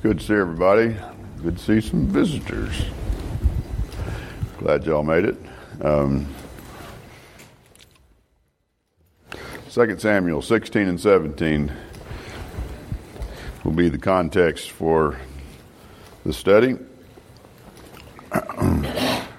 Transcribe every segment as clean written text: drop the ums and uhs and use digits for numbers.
good to see everybody. Good to see some visitors. Glad y'all made it. 2 Samuel 16 and 17 will be the context for the study. I'm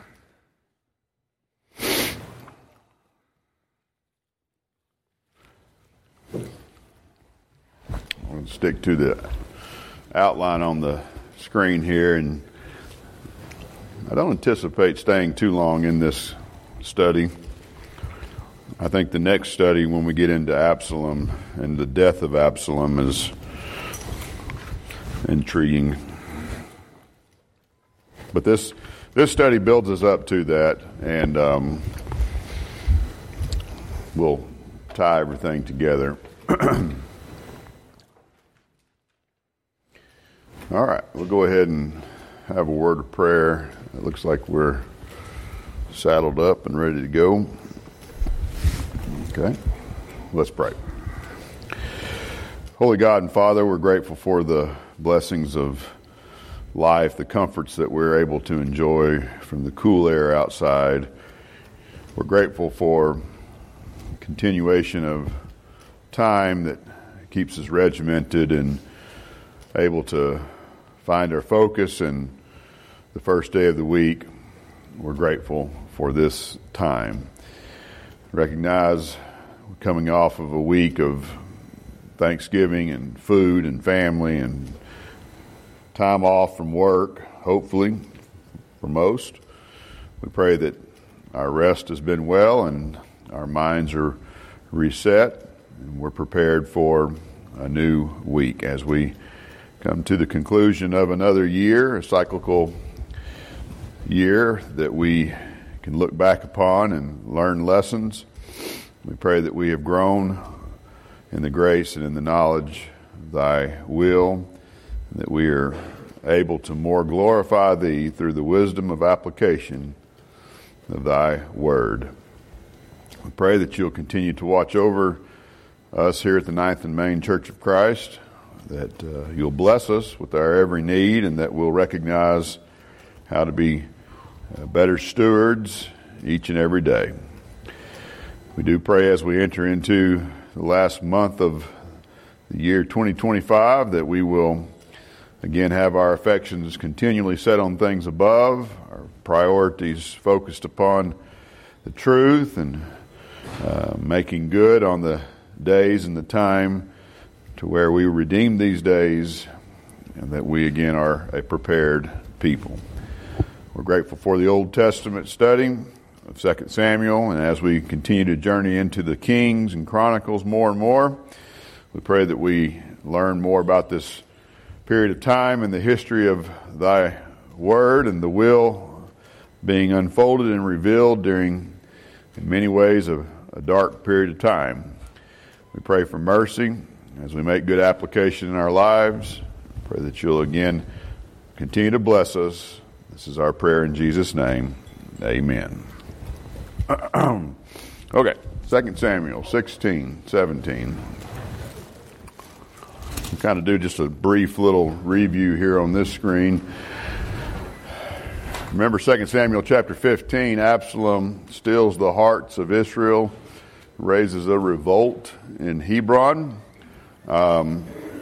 going to stick to the outline on the screen here, and I don't anticipate staying too long in this study. I think the next study, when we get into Absalom and the death of Absalom, is intriguing. But this study builds us up to that, and we'll tie everything together. All right, we'll go ahead and have a word of prayer. It looks like we're saddled up and ready to go. Okay, let's pray. Holy God and Father, we're grateful for the blessings of life, the comforts that we're able to enjoy from the cool air outside. We're grateful for continuation of time that keeps us regimented and able to find our focus in the first day of the week. We're grateful for this time. Recognize we're coming off of a week of Thanksgiving and food and family and time off from work, hopefully, for most. We pray that our rest has been well and our minds are reset and we're prepared for a new week as we come to the conclusion of another year, a cyclical year that we can look back upon and learn lessons. We pray that we have grown in the grace and in the knowledge of Thy will, and that we are able to more glorify Thee through the wisdom of application of Thy Word. We pray that You'll continue to watch over us here at the Ninth and Main Church of Christ, that You'll bless us with our every need, and that we'll recognize how to be better stewards each and every day. We do pray as we enter into the last month of the year 2025 that we will again have our affections continually set on things above, our priorities focused upon the truth, and making good on the days and the time to where we redeem these days, and that we again are a prepared people. We're grateful for the Old Testament study of 2 Samuel, and as we continue to journey into the Kings and Chronicles more and more, we pray that we learn more about this period of time and the history of Thy Word and the will being unfolded and revealed during, in many ways, a dark period of time. We pray for mercy as we make good application in our lives. Pray that You'll again continue to bless us. This is our prayer in Jesus' name. Amen. Okay, 2 Samuel 16, 17. We'll kind of do just a brief little review here on this screen. Remember 2 Samuel chapter 15, Absalom steals the hearts of Israel, raises a revolt in Hebron. How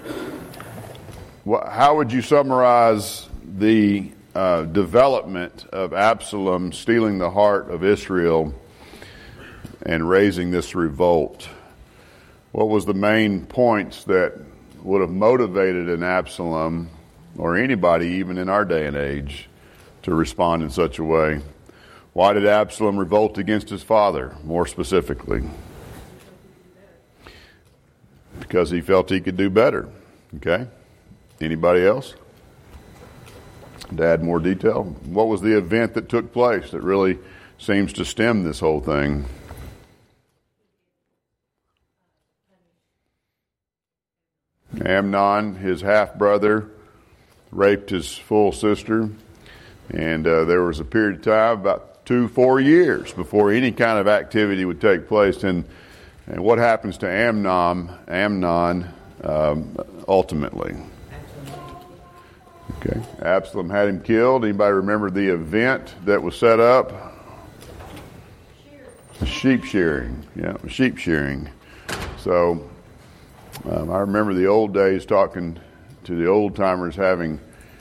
would you summarize the development of Absalom stealing the heart of Israel and raising this revolt? What was the main points that would have motivated an Absalom, or anybody even in our day and age, to respond in such a way? Why did Absalom revolt against his father, more specifically? Because he felt he could do better. Okay? Anybody else? To add more detail, what was the event that took place that really seems to stem this whole thing? Amnon, his half-brother, raped his full sister, and there was a period of time, about 4 years, before any kind of activity would take place. And what happens to Amnon ultimately? Okay. Absalom had him killed. Anybody remember the event that was set up? Sheep shearing. Yeah, sheep shearing. So I remember the old days talking to the old timers having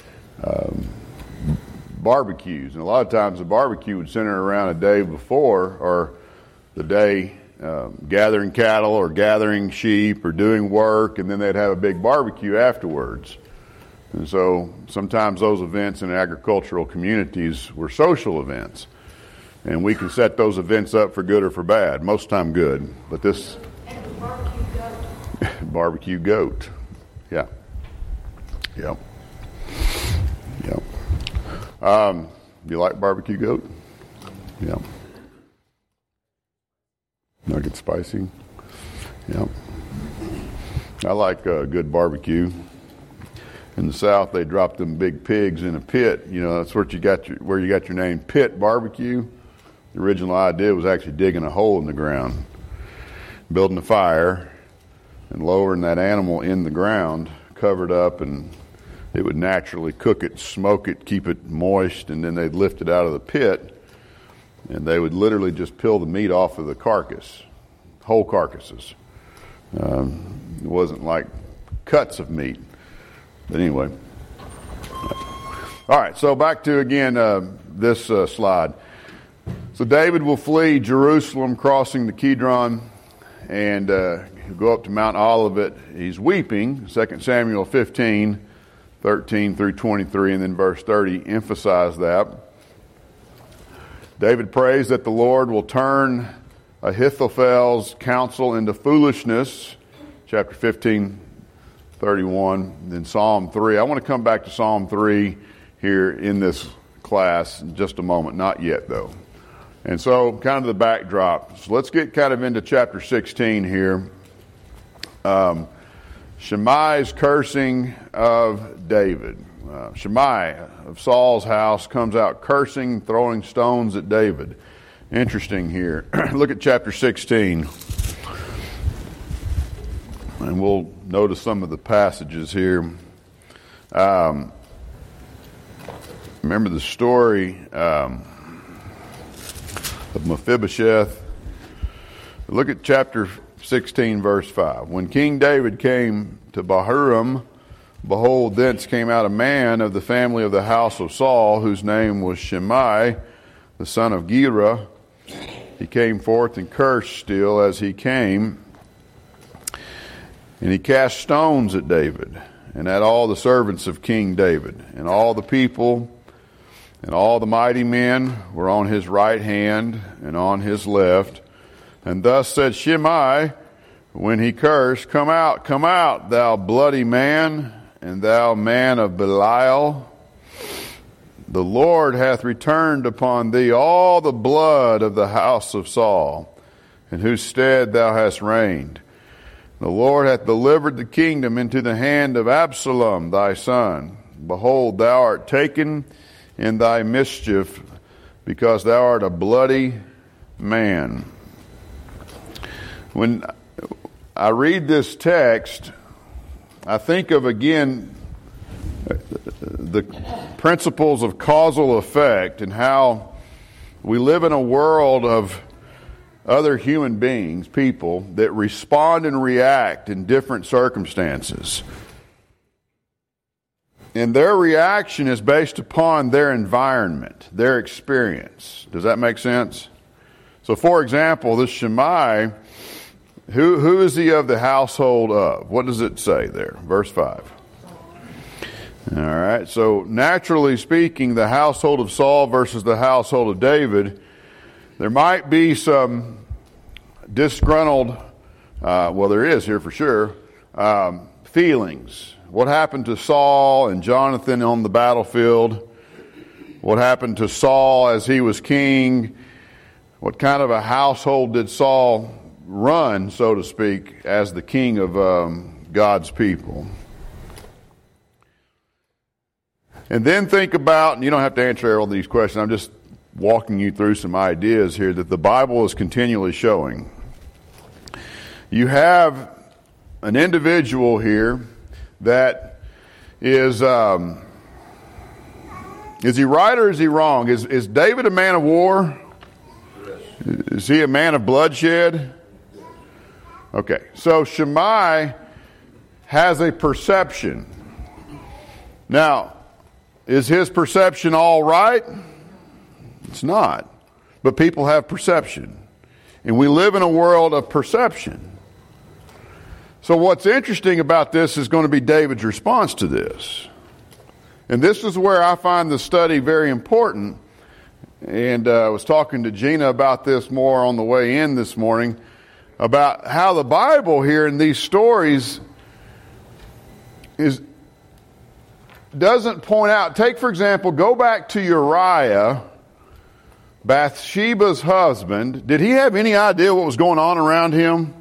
barbecues. And a lot of times the barbecue would center around a day before or the day gathering cattle or gathering sheep or doing work, and then they'd have a big barbecue afterwards. And so sometimes those events in agricultural communities were social events. And we can set those events up for good or for bad. Most time good. But this... And the barbecue goat. Barbecue goat. Yeah. Yep. Yep. You like barbecue goat? Yeah. Not get spicy? Yep. I like good barbecue. In the South, they drop them big pigs in a pit. You know, that's where you got your name, Pit Barbecue. The original idea was actually digging a hole in the ground, building a fire, and lowering that animal in the ground, covered up, and it would naturally cook it, smoke it, keep it moist, and then they'd lift it out of the pit, and they would literally just peel the meat off of the carcass, whole carcasses. It wasn't like cuts of meat. But anyway. All right, so back to, again, this slide. So David will flee Jerusalem, crossing the Kidron, and he'll go up to Mount Olivet. He's weeping. 2 Samuel 15, 13 through 23, and then verse 30 emphasize that. David prays that the Lord will turn Ahithophel's counsel into foolishness. Chapter 15, 31, then Psalm 3. I want to come back to Psalm 3 here in this class in just a moment. Not yet, though. And so, kind of the backdrop. So let's get kind of into chapter 16 here. Shimei's cursing of David. Shimei of Saul's house comes out cursing, throwing stones at David. Interesting here. Look at chapter 16. And we'll notice some of the passages here. Remember the story of Mephibosheth. Look at chapter 16, verse 5. When King David came to Bahurim, behold, thence came out a man of the family of the house of Saul, whose name was Shimei, the son of Gera. He came forth and cursed still as he came. And he cast stones at David and at all the servants of King David. And all the people and all the mighty men were on his right hand and on his left. And thus said Shimei, when he cursed, Come out, thou bloody man, and thou man of Belial. The Lord hath returned upon thee all the blood of the house of Saul, in whose stead thou hast reigned. The Lord hath delivered the kingdom into the hand of Absalom thy son. Behold, thou art taken in thy mischief, because thou art a bloody man. When I read this text, I think of, again, the principles of causal effect and how we live in a world of other human beings, people, that respond and react in different circumstances. And their reaction is based upon their environment, their experience. Does that make sense? So, for example, this Shimei, who is he of the household of? What does it say there? Verse 5. All right, so naturally speaking, the household of Saul versus the household of David, there might be some disgruntled, well, there is here for sure, feelings. What happened to Saul and Jonathan on the battlefield? What happened to Saul as he was king? What kind of a household did Saul run, so to speak, as the king of God's people? And then think about, and you don't have to answer all these questions, I'm just walking you through some ideas here that the Bible is continually showing. You have an individual here that is Is he right or is he wrong? Is David a man of war? Is he a man of bloodshed? Okay, so Shimei has a perception. Now, is his perception all right? It's not. But people have perception. And we live in a world of perception. So what's interesting about this is going to be David's response to this. And this is where I find the study very important. And I was talking to Gina about this more on the way in this morning, about how the Bible here in these stories doesn't point out. Take, for example, go back to Uriah, Bathsheba's husband. Did he have any idea what was going on around him?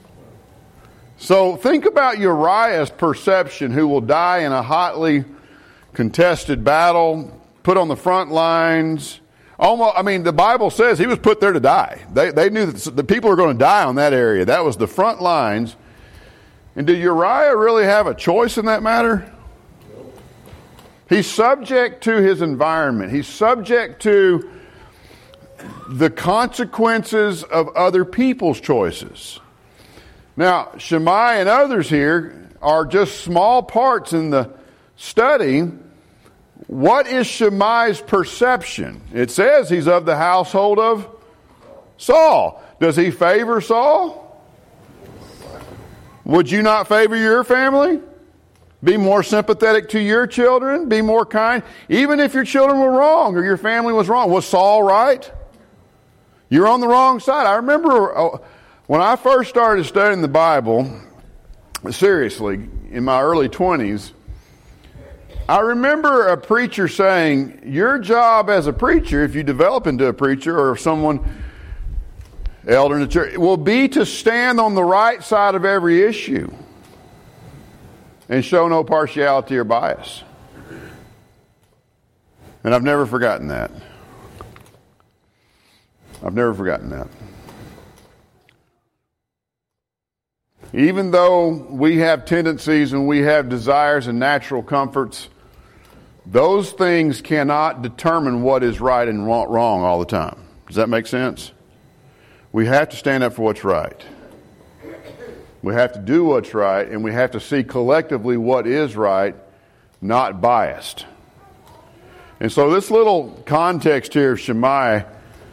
So think about Uriah's perception, who will die in a hotly contested battle, put on the front lines. Almost, I mean, the Bible says he was put there to die. They knew that the people were going to die on that area. That was the front lines. And did Uriah really have a choice in that matter? He's subject to his environment. He's subject to the consequences of other people's choices. Now, Shimei and others here are just small parts in the study. What is Shimei's perception? It says he's of the household of Saul. Does he favor Saul? Would you not favor your family? Be more sympathetic to your children? Be more kind? Even if your children were wrong or your family was wrong. Was Saul right? You're on the wrong side. I remember when I first started studying the Bible, seriously, in my early 20s, I remember a preacher saying, your job as a preacher, if you develop into a preacher or someone elder in the church, will be to stand on the right side of every issue and show no partiality or bias. And I've never forgotten that. I've never forgotten that. Even though we have tendencies and we have desires and natural comforts, those things cannot determine what is right and wrong all the time. Does that make sense? We have to stand up for what's right. We have to do what's right, and we have to see collectively what is right, not biased. And so this little context here of Shimei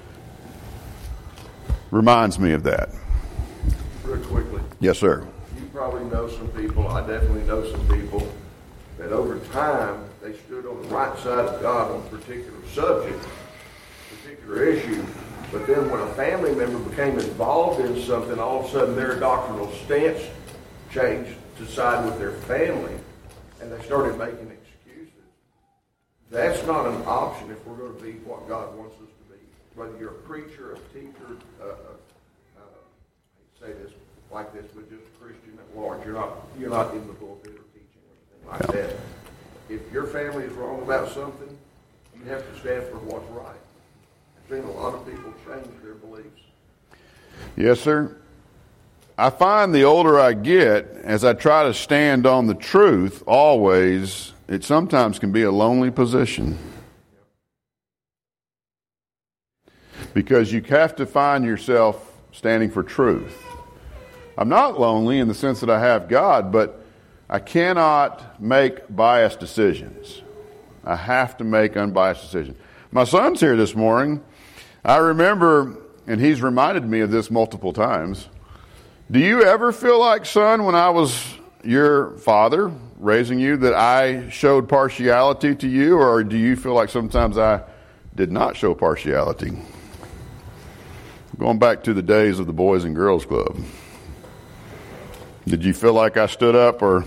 reminds me of that. Real quickly. Yes, sir. You probably know some people, I definitely know some people, that over time they stood on the right side of God on a particular subject, particular issue, but then when a family member became involved in something, all of a sudden their doctrinal stance changed to side with their family, and they started making excuses. That's not an option if we're going to be what God wants us to be. Whether you're a preacher, a teacher, I say this like this, but just a Christian at large. You're not in the pulpit or teaching or anything like that. If your family is wrong about something, you have to stand for what's right. I've seen a lot of people change their beliefs. Yes, sir. I find the older I get, as I try to stand on the truth, always, it sometimes can be a lonely position. Because you have to find yourself standing for truth. I'm not lonely in the sense that I have God, but I cannot make biased decisions. I have to make unbiased decisions. My son's here this morning. I remember, and he's reminded me of this multiple times. Do you ever feel like, son, when I was your father, raising you, that I showed partiality to you, or do you feel like sometimes I did not show partiality? Going back to the days of the Boys and Girls Club. Did you feel like I stood up, or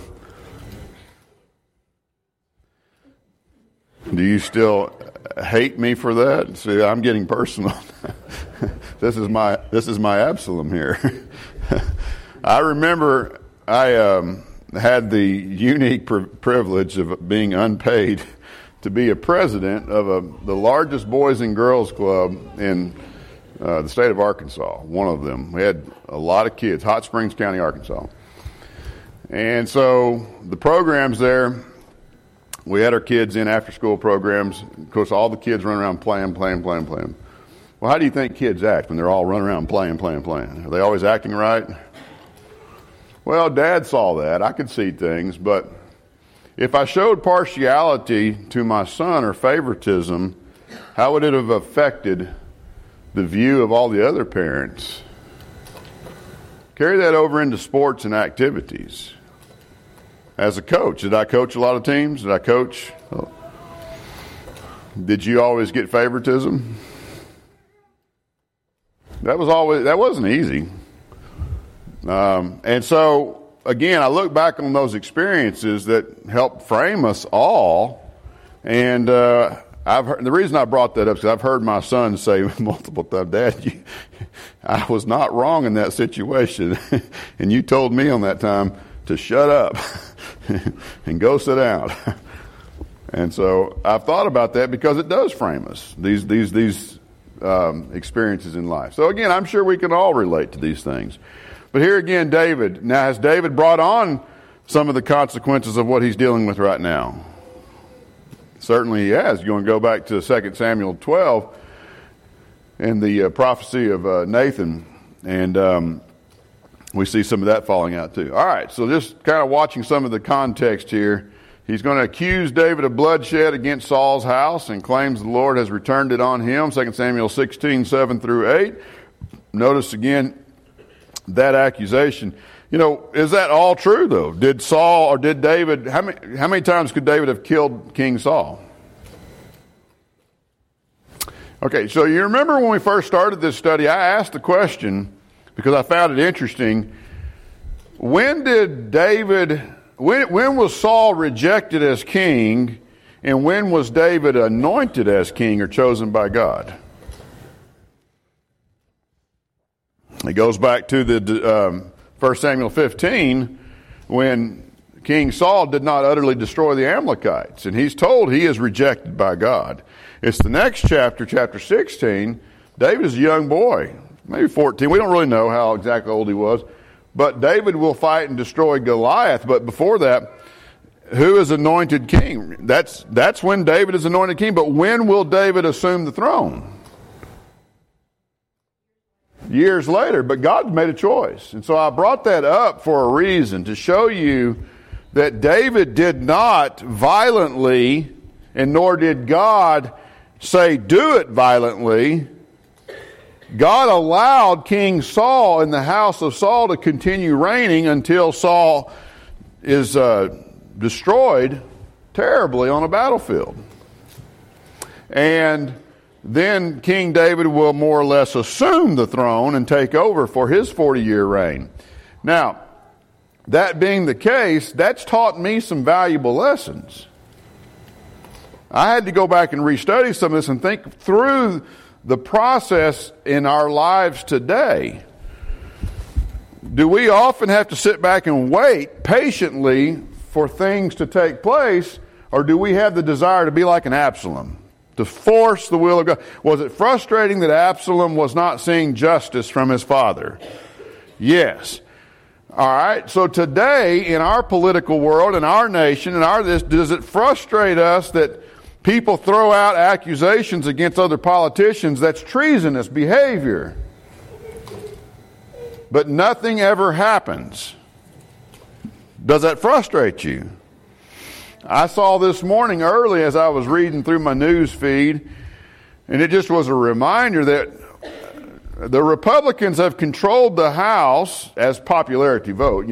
do you still hate me for that? See, I'm getting personal. This is my Absalom here. I remember I had the unique privilege of being unpaid to be a president of the largest Boys and Girls Club in the state of Arkansas, one of them. We had a lot of kids, Hot Springs County, Arkansas. And so the programs there we had our kids in after-school programs. Of course, all the kids run around playing. Well, how do you think kids act when they're all running around playing? Are they always acting right? Well, Dad saw that. I could see things, but if I showed partiality to my son or favoritism, how would it have affected the view of all the other parents? Carry that over into sports and activities. As a coach, did I coach a lot of teams? Did you always get favoritism? That wasn't easy. And so, again, I look back on those experiences that helped frame us all. And the reason I brought that up is because I've heard my son say multiple times, Dad, I was not wrong in that situation. And you told me on that time to shut up and go sit down. And so I've thought about that because it does frame us, these experiences in life. So again, I'm sure we can all relate to these things. But here again, David. Now, has David brought on some of the consequences of what he's dealing with right now? Certainly he has. You're going to go back to 2 Samuel 12 and the prophecy of Nathan, and we see some of that falling out too. All right, so just kind of watching some of the context here. He's going to accuse David of bloodshed against Saul's house and claims the Lord has returned it on him. 2 Samuel 16, 7 through 8. Notice again that accusation. You know, is that all true though? Did Saul or did David, how many times could David have killed King Saul? Okay, so you remember when we first started this study, I asked the question because I found it interesting. When was Saul rejected as king, and when was David anointed as king or chosen by God? It goes back to the 1 Samuel 15 when King Saul did not utterly destroy the Amalekites, and he's told he is rejected by God. It's the next chapter, chapter 16. David is a young boy, maybe 14. We don't really know how exactly old he was. But David will fight and destroy Goliath. But before that, who is anointed king? That's when David is anointed king. But when will David assume the throne? Years later. But God made a choice. And so I brought that up for a reason, to show you that David did not violently, and nor did God say do it violently. God allowed King Saul in the house of Saul to continue reigning until Saul is destroyed terribly on a battlefield. And then King David will more or less assume the throne and take over for his 40-year reign. Now, that being the case, that's taught me some valuable lessons. I had to go back and restudy some of this and think through the process in our lives today. Do we often have to sit back and wait patiently for things to take place, or do we have the desire to be like an Absalom, to force the will of God? Was it frustrating that Absalom was not seeing justice from his father? Yes. All right, so today in our political world, in our nation, does it frustrate us that people throw out accusations against other politicians? That's treasonous behavior. But nothing ever happens. Does that frustrate you? I saw this morning early as I was reading through my news feed, and it just was a reminder that the Republicans have controlled the House as popularity vote,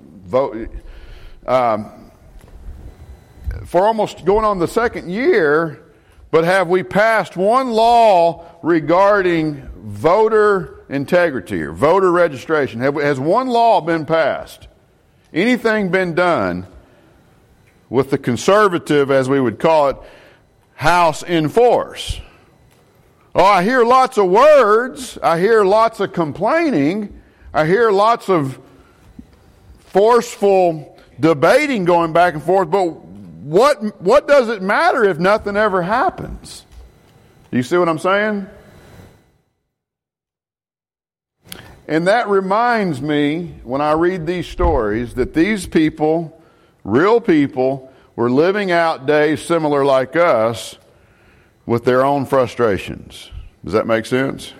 for almost going on the second year, but have we passed one law regarding voter integrity or voter registration? Has one law been passed? Anything been done with the conservative, as we would call it, House in force? Oh, I hear lots of words. I hear lots of complaining. I hear lots of forceful debating going back and forth, but what does it matter if nothing ever happens? Do you see what I'm saying? And that reminds me, when I read these stories, that these people, real people, were living out days similar like us with their own frustrations. Does that make sense?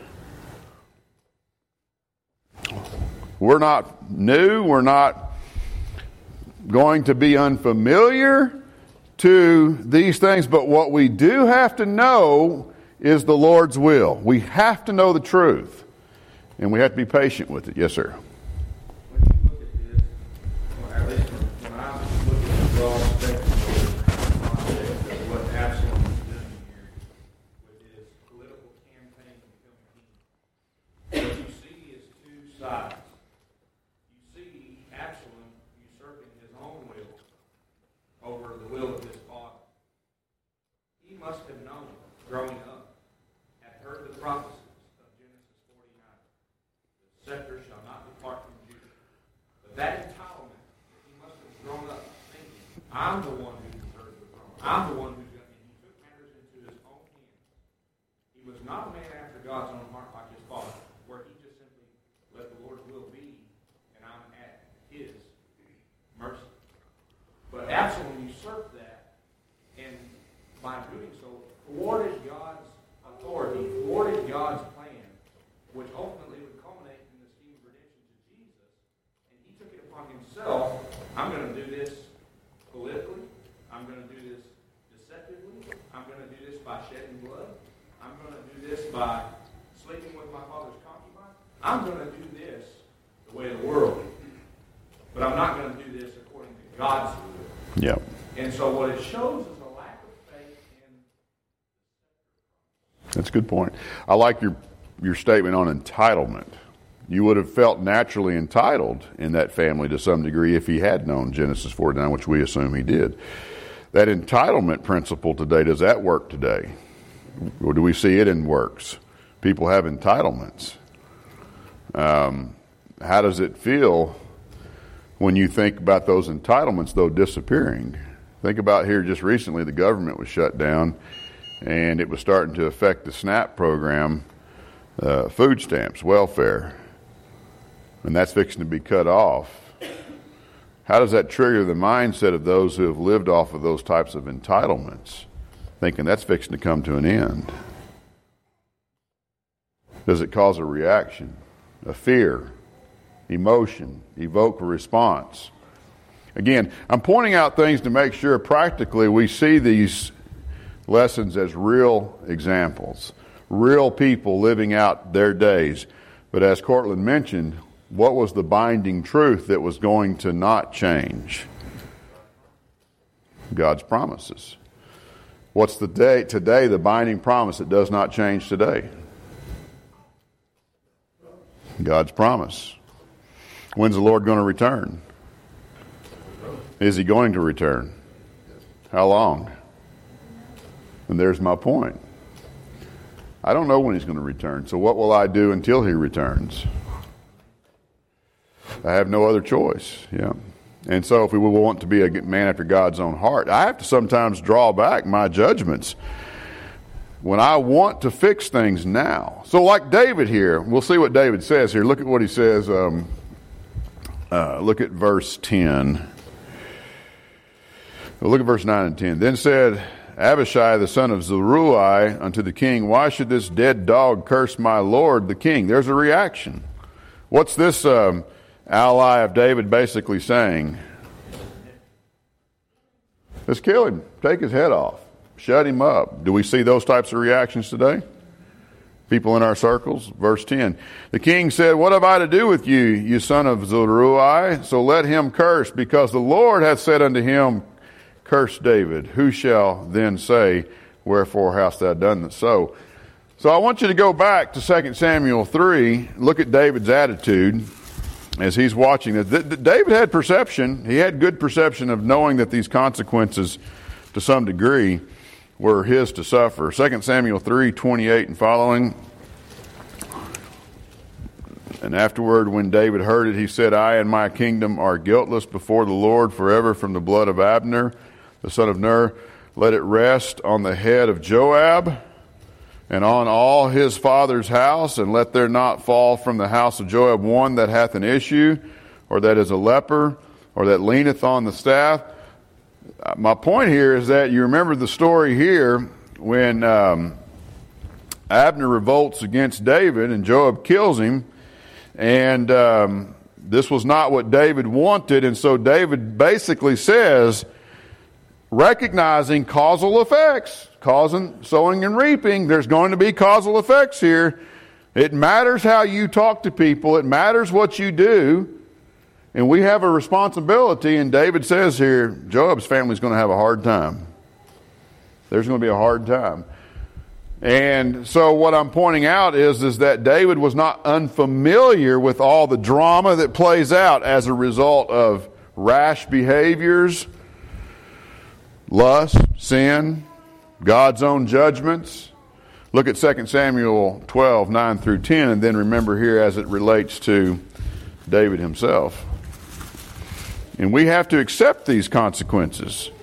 We're not new. We're not going to be unfamiliar to these things. But what we do have to know is the Lord's will. We have to know the truth. And we have to be patient with it. Yes, sir. When you look at this, or at least when I look at the broad spectrum of what Absalom is doing here with his political campaign and campaign, what you see is two sides. You see Absalom usurping his own will over the will of his father. He must have known, growing up, had heard the prophecies of Genesis 49. The scepter shall not depart from Judah. But that entitlement, he must have grown up thinking, I'm the one who deserves the throne. I'm the one who's going to. He took matters into his own hands. He was not a man after God's own heart like his father, where he just simply let the Lord's will be, and I'm at his mercy. But Absalom usurped that, and by doing so, thwarted God's authority, thwarted God's plan, which ultimately would culminate in the scheme of redemption to Jesus. And he took it upon himself. I'm going to do this politically. I'm going to do this deceptively. I'm going to do this by shedding blood. I'm going to do this by sleeping with my father's concubine. I'm going to do this the way of the world. But I'm not going to do this according to God's will. Yeah. And so what it shows is a lack of faith in. That's a good point. I like your statement on entitlement. You would have felt naturally entitled in that family to some degree if he had known Genesis 49, which we assume he did. That entitlement principle today, does that work today? Or do we see it in works? People have entitlements. How does it feel when you think about those entitlements, though, disappearing? Think about here just recently, the government was shut down, and it was starting to affect the SNAP program, food stamps, welfare, and that's fixing to be cut off. How does that trigger the mindset of those who have lived off of those types of entitlements, thinking that's fixing to come to an end? Does it cause a reaction, a fear, emotion, evoke a response? Again, I'm pointing out things to make sure practically we see these lessons as real examples, real people living out their days. But as Cortland mentioned, what was the binding truth that was going to not change? God's promises. What's today the binding promise that does not change today? God's promise. When's the Lord going to return? Is he going to return? How long? And there's my point. I don't know when he's going to return. So what will I do until he returns? I have no other choice. Yeah. And so if we want to be a man after God's own heart, I have to sometimes draw back my judgments when I want to fix things now. So like David here, we'll see what David says here. Look at what he says. Look at verse 10. Look at verse 9 and 10. Then said Abishai the son of Zeruiah unto the king, why should this dead dog curse my lord the king? There's a reaction. What's this ally of David basically saying? Let's kill him. Take his head off. Shut him up. Do we see those types of reactions today? People in our circles. Verse 10. The king said, what have I to do with you, you son of Zeruiah? So let him curse, because the Lord hath said unto him, curse David. Who shall then say, wherefore hast thou done so? So I want you to go back to 2 Samuel 3. Look at David's attitude as he's watching this. David had perception. He had good perception of knowing that these consequences, to some degree, were his to suffer. 2 Samuel 3:28 and following. And afterward, when David heard it, he said, I and my kingdom are guiltless before the Lord forever from the blood of Abner, the son of Ner. Let it rest on the head of Joab and on all his father's house, and let there not fall from the house of Joab one that hath an issue, or that is a leper, or that leaneth on the staff. My point here is that you remember the story here when Abner revolts against David and Joab kills him, and this was not what David wanted, and so David basically says, recognizing causal effects, sowing and reaping, there's going to be causal effects here. It matters how you talk to people. It matters what you do. And we have a responsibility, and David says here, Joab's family is going to have a hard time. There's going to be a hard time. And so what I'm pointing out is that David was not unfamiliar with all the drama that plays out as a result of rash behaviors, lust, sin, God's own judgments. Look at 2 Samuel 12, 9 through 10, and then remember here as it relates to David himself. And we have to accept these consequences.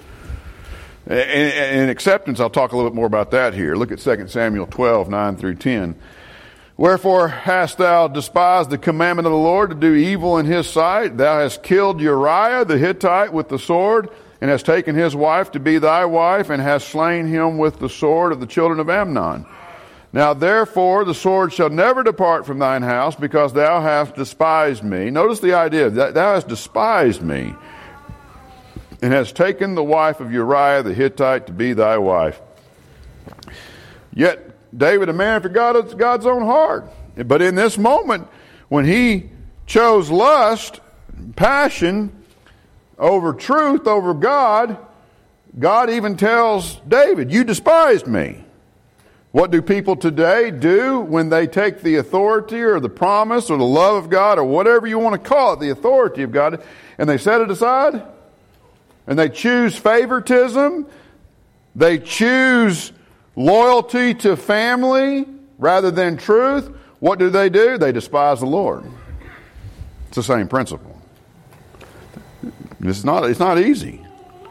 In acceptance, I'll talk a little bit more about that here. Look at 2 Samuel 12, 9 through 10. Wherefore hast thou despised the commandment of the Lord to do evil in his sight? Thou hast killed Uriah the Hittite with the sword, and hast taken his wife to be thy wife, and hast slain him with the sword of the children of Amnon. Now therefore the sword shall never depart from thine house, because thou hast despised me. Notice the idea, that thou hast despised me, and hast taken the wife of Uriah the Hittite to be thy wife. Yet David, a man after God's own heart. But in this moment, when he chose lust, passion, over truth, over God, God even tells David, you despised me. What do people today do when they take the authority or the promise or the love of God or whatever you want to call it, the authority of God, and they set it aside? And they choose favoritism. They choose loyalty to family rather than truth. What do? They despise the Lord. It's the same principle. It's not easy.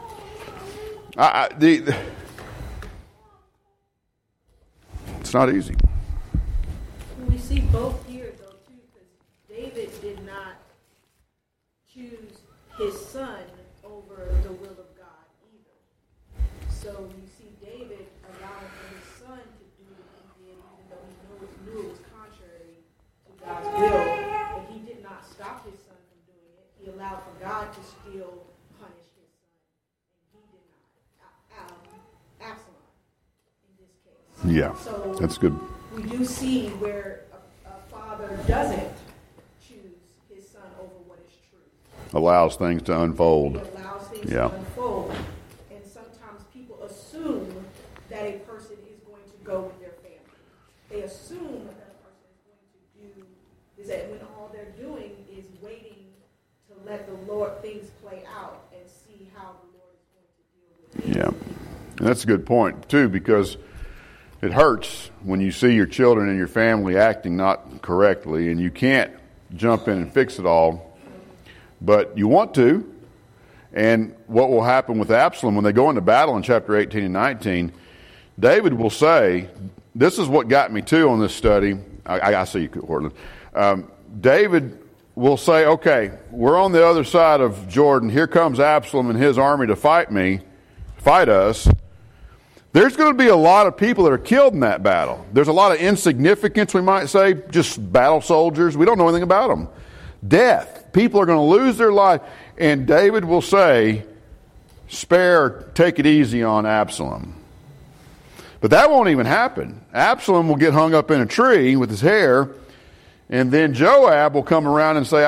It's not easy. We see both here, though, too, because David did not choose his son over the will of God either. So you see David allowing for his son to do what he did, even though he knew it was contrary to God's will. But he did not stop his son from doing it. He allowed for God to still punish his son. And he did not. Absalom, in this case. Yeah, so that's good. We do see where a father doesn't choose his son over what is true. Allows things to unfold. He allows things to unfold. And sometimes people assume that a person is going to go with their family. They assume that a person is going to do is that when all they're doing is waiting to let the Lord things play out and see how the Lord is going to deal with it. Yeah. And that's a good point, too, because it hurts when you see your children and your family acting not correctly, and you can't jump in and fix it all, but you want to. And what will happen with Absalom when they go into battle in chapter 18 and 19, David will say, this is what got me too on this study. I see you, Cortland. David will say, okay, we're on the other side of Jordan. Here comes Absalom and his army to fight us. There's going to be a lot of people that are killed in that battle. There's a lot of insignificance, we might say, just battle soldiers. We don't know anything about them. Death. People are going to lose their life. And David will say, take it easy on Absalom. But that won't even happen. Absalom will get hung up in a tree with his hair, and then Joab will come around and say,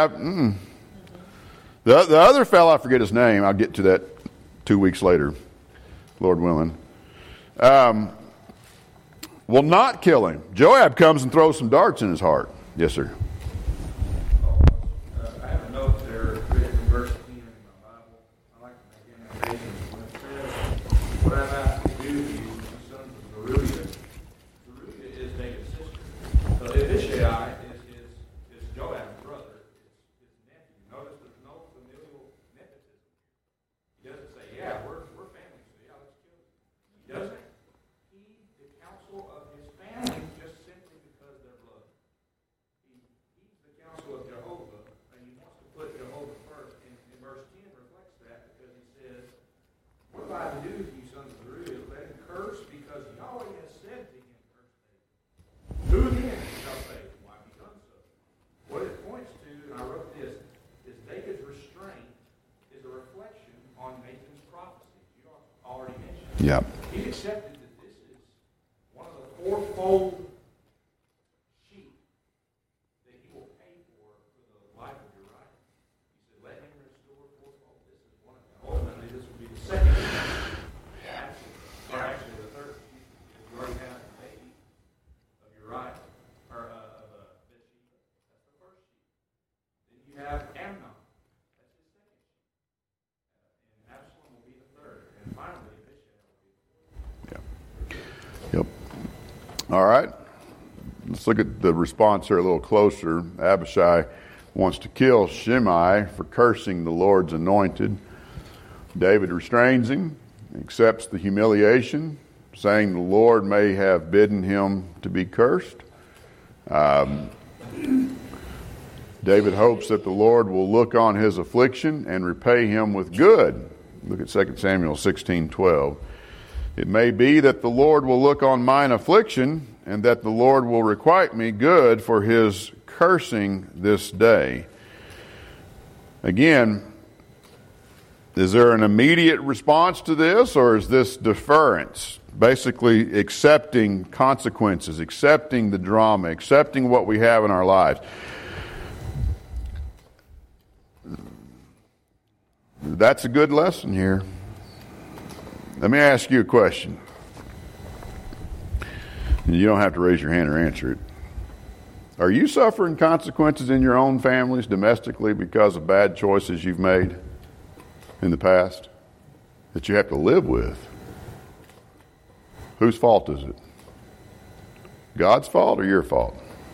The other fellow, I forget his name, I'll get to that 2 weeks later, Lord willing, will not kill him. Joab comes and throws some darts in his heart. Yes, sir. I have a note there written in verse 10 in my Bible. I like to make annotations when it says, what I've asked to do to you, the sons of Zeruiah. Zeruiah is David's sister. So Abishai is Joab's brother, his nephew. Notice there's no familial nepotism. He doesn't say, yeah, we're family, so yeah, let's kill him. He doesn't. He's the counsel of his family just simply because they're blood. He's the counsel of Jehovah, and he wants to put Jehovah first. And verse 10 reflects that because he says, Yeah. He's accepted that this is one of the fourfold sheep that he will pay for the life of Uriah. He said, let him restore fourfold. This is one of them. Ultimately, this will be the second sheep. Or actually the third sheep. Because you already have the baby of Uriah, or of Bathsheba. That's the first sheep. Then you have Amnon. That's his second sheep. And Absalom will be the third. And finally, Yep. All right. Let's look at the response here a little closer. Abishai wants to kill Shimei for cursing the Lord's anointed. David restrains him, accepts the humiliation, saying the Lord may have bidden him to be cursed. David hopes that the Lord will look on his affliction and repay him with good. Look at 2 Samuel 16:12. It may be that the Lord will look on mine affliction, and that the Lord will requite me good for his cursing this day. Again, is there an immediate response to this, or is this deference? Basically accepting consequences, accepting the drama, accepting what we have in our lives. That's a good lesson here. Let me ask you a question. You don't have to raise your hand or answer it. Are you suffering consequences in your own families, domestically, because of bad choices you've made in the past that you have to live with? Whose fault is it? God's fault or your fault?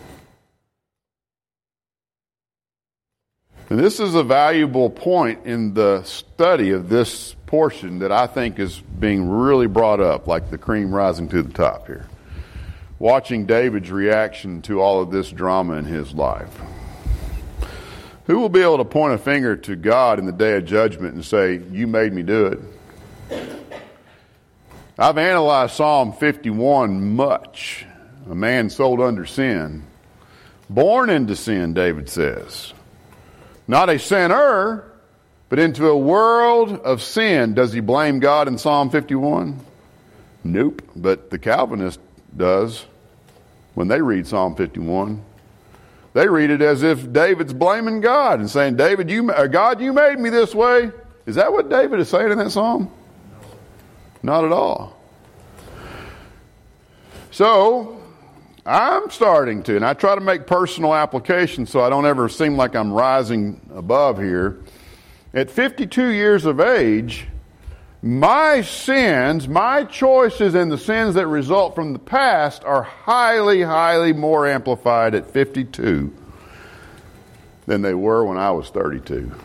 And this is a valuable point in the study of this portion that I think is being really brought up, like the cream rising to the top here. Watching David's reaction to all of this drama in his life. Who will be able to point a finger to God in the day of judgment and say, you made me do it? I've analyzed Psalm 51 much. A man sold under sin. Born into sin, David says. Not a sinner, but into a world of sin. Does he blame God in Psalm 51? Nope. But the Calvinist does when they read Psalm 51. They read it as if David's blaming God and saying, God, you made me this way. Is that what David is saying in that psalm? Not at all. So, I'm starting to, and I try to make personal applications so I don't ever seem like I'm rising above here. At 52 years of age, my sins, my choices, and the sins that result from the past are highly, highly more amplified at 52 than they were when I was 32. Does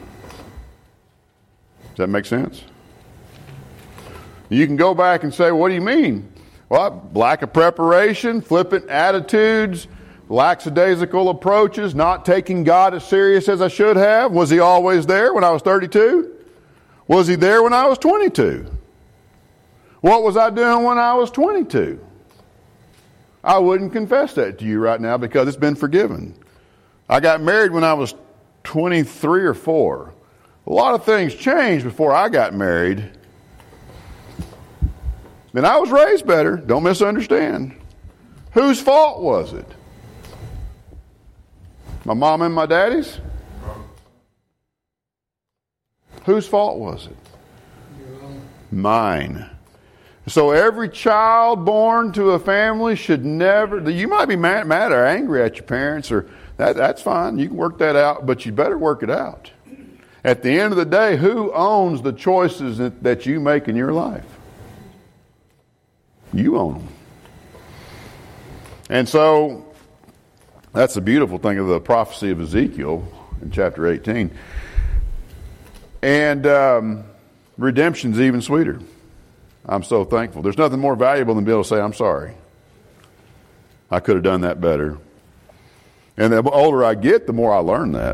that make sense? You can go back and say, what do you mean? Well, lack of preparation, flippant attitudes, lackadaisical approaches, not taking God as serious as I should have. Was he always there when I was 32? Was he there when I was 22? What was I doing when I was 22? I wouldn't confess that to you right now because it's been forgiven. I got married when I was 23 or 4. A lot of things changed before I got married. And I was raised better. Don't misunderstand. Whose fault was it? My mom and my daddy's? Whose fault was it? Mine. So every child born to a family should never, you might be mad or angry at your parents, or that's fine. You can work that out, but you better work it out. At the end of the day, who owns the choices that you make in your life? You own them. And so that's the beautiful thing of the prophecy of Ezekiel in chapter 18. And redemption's even sweeter. I'm so thankful. There's nothing more valuable than being able to say, I'm sorry. I could have done that better. And the older I get, the more I learn that.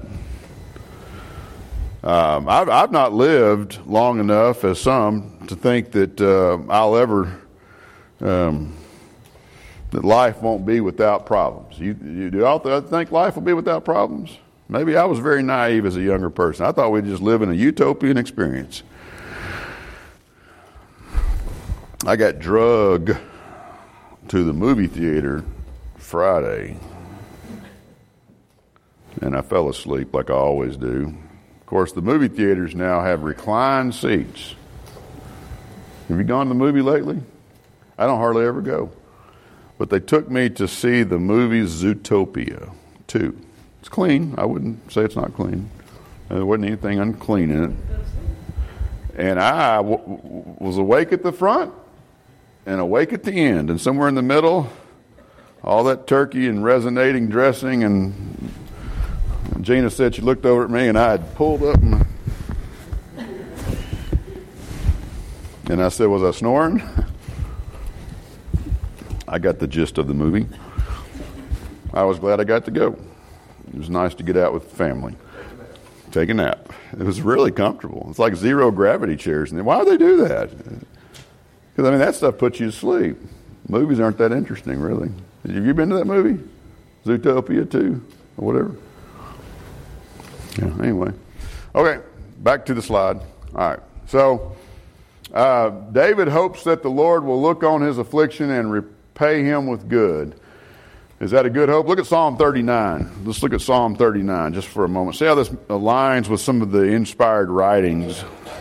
I've not lived long enough, as some, to think that I'll ever... that life won't be without problems. You do all think life will be without problems? Maybe I was very naive as a younger person. I thought we'd just live in a utopian experience. I got drugged to the movie theater Friday, and I fell asleep like I always do. Of course, the movie theaters now have reclined seats. Have you gone to the movie lately? I don't hardly ever go. But they took me to see the movie Zootopia 2. It's clean. I wouldn't say it's not clean. There wasn't anything unclean in it. And I was awake at the front and awake at the end. And somewhere in the middle, all that turkey and resonating dressing. And Gina said she looked over at me and I had pulled up. And I said, was I snoring? I got the gist of the movie. I was glad I got to go. It was nice to get out with the family. Take a nap. It was really comfortable. It's like zero gravity chairs. And why do they do that? Because, I mean, that stuff puts you to sleep. Movies aren't that interesting, really. Have you been to that movie? Zootopia 2 or whatever? Yeah, anyway. Okay, back to the slide. All right. So, David hopes that the Lord will look on his affliction and repay him with good. Is that a good hope? Look at Psalm 39. Let's look at Psalm 39 just for a moment. See how this aligns with some of the inspired writings.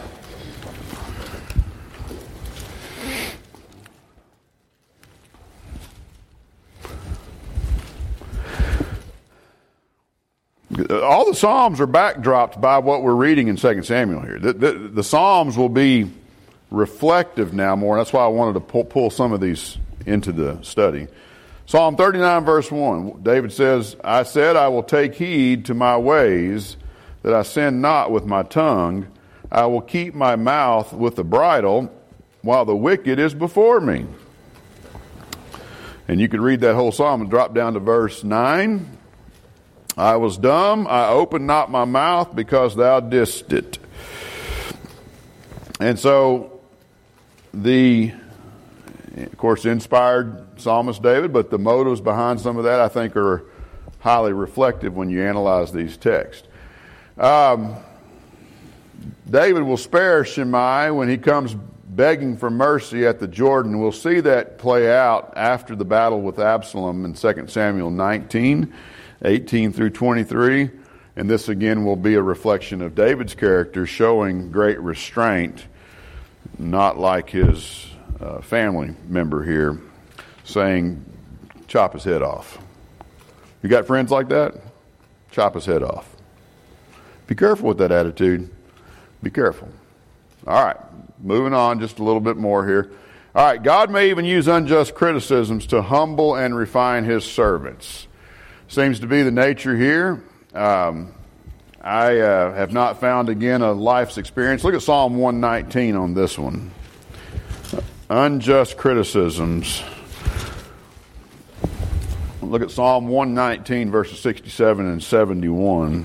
All the Psalms are backdropped by what we're reading in 2 Samuel here. The Psalms will be reflective now more. That's why I wanted to pull some of these into the study. Psalm 39 verse 1, David says, I said I will take heed to my ways, that I sin not with my tongue. I will keep my mouth with the bridle, while the wicked is before me. And you could read that whole psalm and drop down to verse 9. I was dumb, I opened not my mouth, because thou didst it. And so, of course, inspired psalmist David, but the motives behind some of that, I think, are highly reflective when you analyze these texts. David will spare Shimei when he comes begging for mercy at the Jordan. We'll see that play out after the battle with Absalom in 2 Samuel 19, 18 through 23. And this again will be a reflection of David's character, showing great restraint, not like his family member here, saying, chop his head off. You got friends like that? Chop his head off. Be careful with that attitude. Be careful. All right, moving on just a little bit more here. All right, God may even use unjust criticisms to humble and refine his servants. Seems to be the nature here. I have not found, again, a life's experience. Look at Psalm 119 on this one. Unjust criticisms. Look at Psalm 119, verses 67 and 71.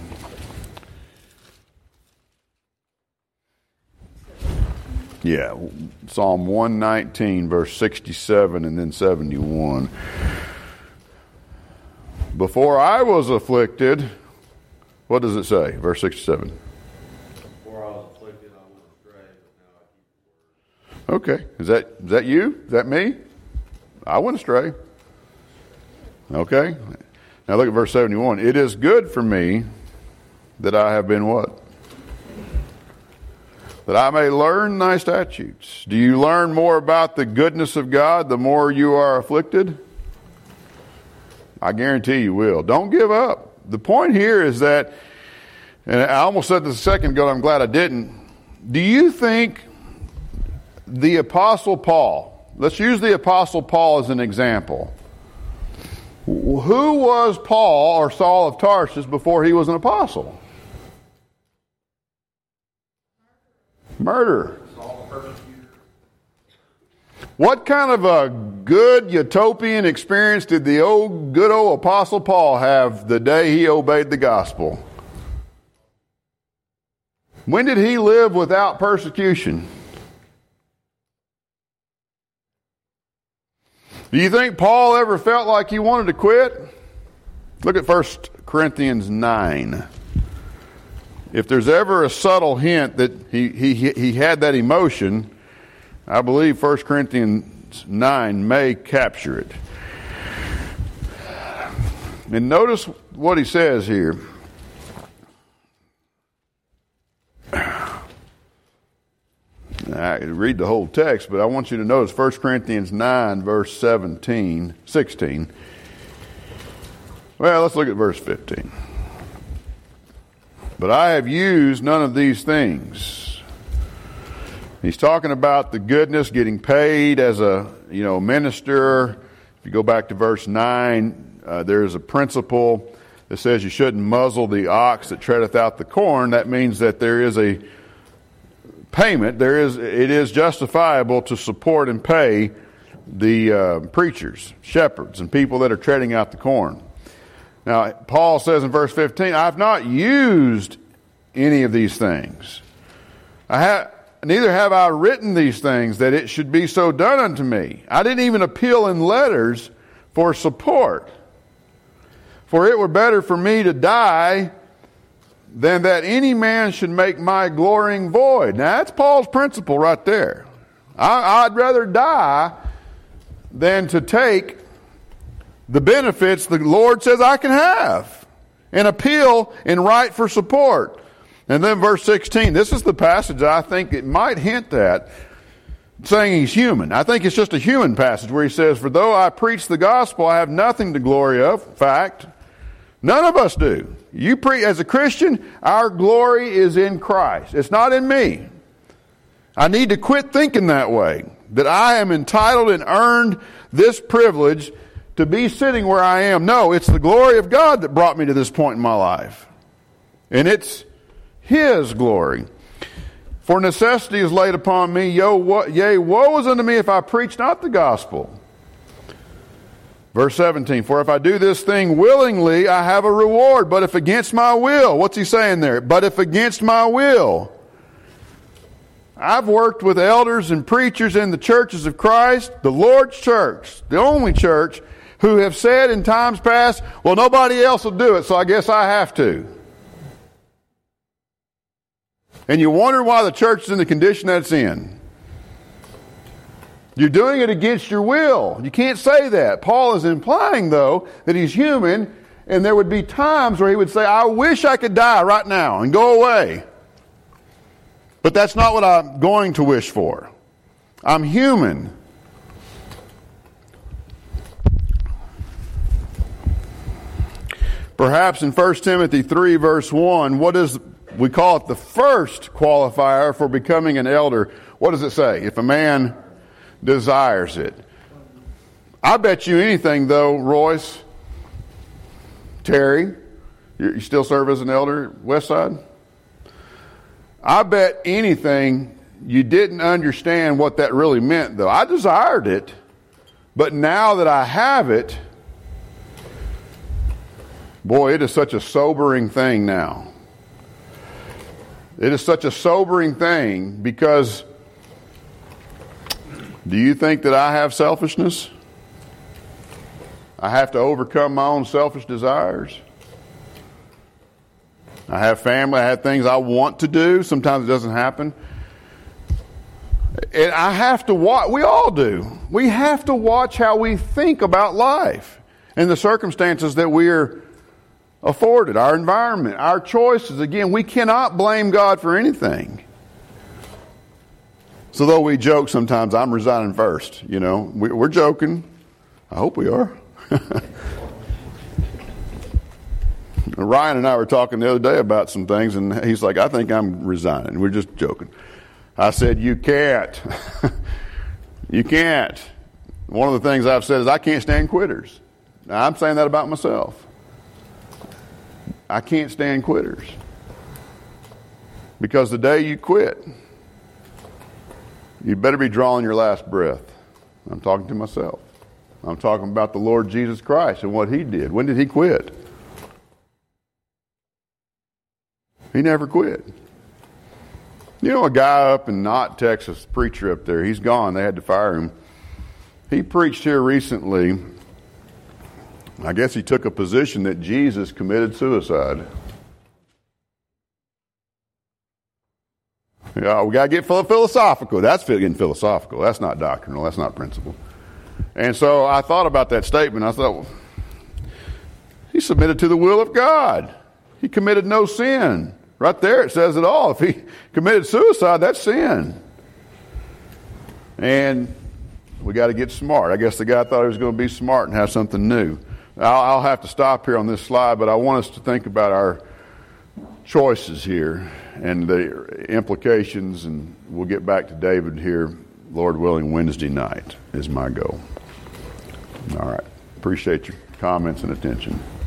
Yeah, Psalm 119, verse 67 and then 71. Before I was afflicted, what does it say? Verse 67. Before I was afflicted, I went astray, but now I keep the word. Okay, is that you? Is that me? I went astray. Okay, now look at verse 71. It is good for me that I have been what? That I may learn thy statutes. Do you learn more about the goodness of God the more you are afflicted? I guarantee you will. Don't give up. The point here is that, and I almost said this a second ago, I'm glad I didn't. Do you think the Apostle Paul, let's use the Apostle Paul as an example. Who was Paul or Saul of Tarsus before he was an apostle? Murderer. What kind of a good utopian experience did the good old Apostle Paul have the day he obeyed the gospel? When did he live without persecution? Do you think Paul ever felt like he wanted to quit? Look at 1 Corinthians 9. If there's ever a subtle hint that he had that emotion, I believe 1 Corinthians 9 may capture it. And notice what he says here. I read the whole text, but I want you to notice 1 Corinthians 9, verse 16. Well, let's look at verse 15. But I have used none of these things. He's talking about the goodness, getting paid as a minister. If you go back to verse 9, there's a principle that says you shouldn't muzzle the ox that treadeth out the corn. That means that there is a payment. It is justifiable to support and pay the preachers, shepherds, and people that are treading out the corn. Now, Paul says in verse 15, I've not used any of these things. Neither have I written these things that it should be so done unto me. I didn't even appeal in letters for support. For it were better for me to die than that any man should make my glorying void. Now, that's Paul's principle right there. I'd rather die than to take the benefits the Lord says I can have and appeal and write for support. And then verse 16, this is the passage I think it might hint at, saying he's human. I think it's just a human passage where he says, for though I preach the gospel, I have nothing to glory of. Fact, none of us do. As a Christian, our glory is in Christ. It's not in me. I need to quit thinking that way, that I am entitled and earned this privilege to be sitting where I am. No, it's the glory of God that brought me to this point in my life. And it's His glory. For necessity is laid upon me, yea, woe is unto me if I preach not the gospel. Verse 17, for if I do this thing willingly, I have a reward, but if against my will, what's he saying there? But if against my will. I've worked with elders and preachers in the churches of Christ, the Lord's church, the only church, who have said in times past, well, nobody else will do it, so I guess I have to. And you wonder why the church is in the condition that it's in. You're doing it against your will. You can't say that. Paul is implying, though, that he's human, and there would be times where he would say, I wish I could die right now and go away. But that's not what I'm going to wish for. I'm human. Perhaps in 1 Timothy 3, verse 1, we call it the first qualifier for becoming an elder. What does it say? If a man desires it. I bet you anything, though, Royce, Terry, you still serve as an elder at Westside? I bet anything you didn't understand what that really meant, though. I desired it, but now that I have it, boy, it is such a sobering thing now. It is such a sobering thing because do you think that I have selfishness? I have to overcome my own selfish desires. I have family. I have things I want to do. Sometimes it doesn't happen. And I have to watch. We all do. We have to watch how we think about life and the circumstances that we are afforded, our environment, our choices. Again, we cannot blame God for anything. So though we joke sometimes, I'm resigning first. We're joking. I hope we are. Ryan and I were talking the other day about some things, and he's like, I think I'm resigning. We're just joking. I said, you can't. You can't. One of the things I've said is I can't stand quitters. Now, I'm saying that about myself. I can't stand quitters. Because the day you quit, you better be drawing your last breath. I'm talking to myself. I'm talking about the Lord Jesus Christ and what He did. When did He quit? He never quit. A guy up in Knott, Texas, preacher up there, he's gone. They had to fire him. He preached here recently. I guess he took a position that Jesus committed suicide. Yeah, we got to get philosophical. That's getting philosophical. That's not doctrinal. That's not principle. And so I thought about that statement. I thought, well, he submitted to the will of God. He committed no sin. Right there it says it all. If he committed suicide, that's sin. And we got to get smart. I guess the guy thought he was going to be smart and have something new. I'll have to stop here on this slide, but I want us to think about our choices here and the implications, and we'll get back to David here, Lord willing, Wednesday night is my goal. All right. Appreciate your comments and attention.